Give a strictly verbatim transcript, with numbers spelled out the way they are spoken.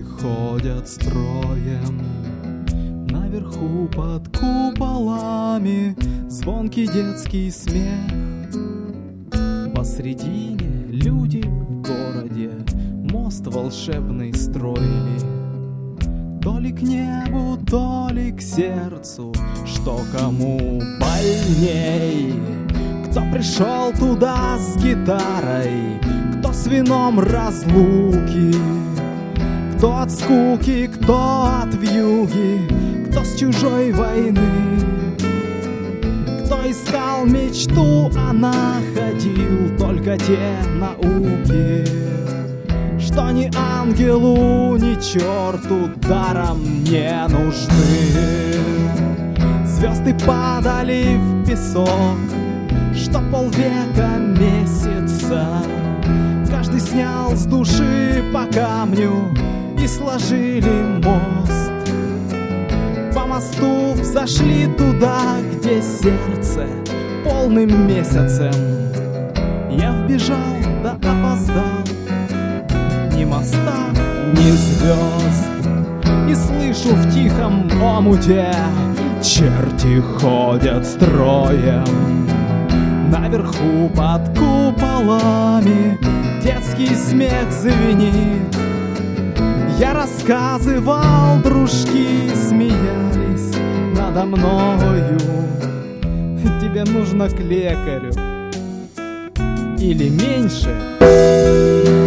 Черти ходят строем, наверху под куполами звонкий детский смех. Посредине люди в городе мост волшебный строили, то ли к небу, то ли к сердцу, что кому больней. Кто пришел туда с гитарой, кто с вином разлуки, кто от скуки, кто от вьюги, кто с чужой войны. Кто искал мечту, а находил только те науки, что ни ангелу, ни черту даром не нужны. Звезды падали в песок, что полвека месяца. Каждый снял с души по камню и сложили мост. По мосту взошли туда, где сердце полным месяцем. Я вбежал, да опоздал. Ни моста, ни звезд. И слышу в тихом омуте: черти ходят строем. Наверху под куполами детский смех звенит. Я рассказывал, дружки смеялись надо мною. Тебе нужно к лекарю или меньше?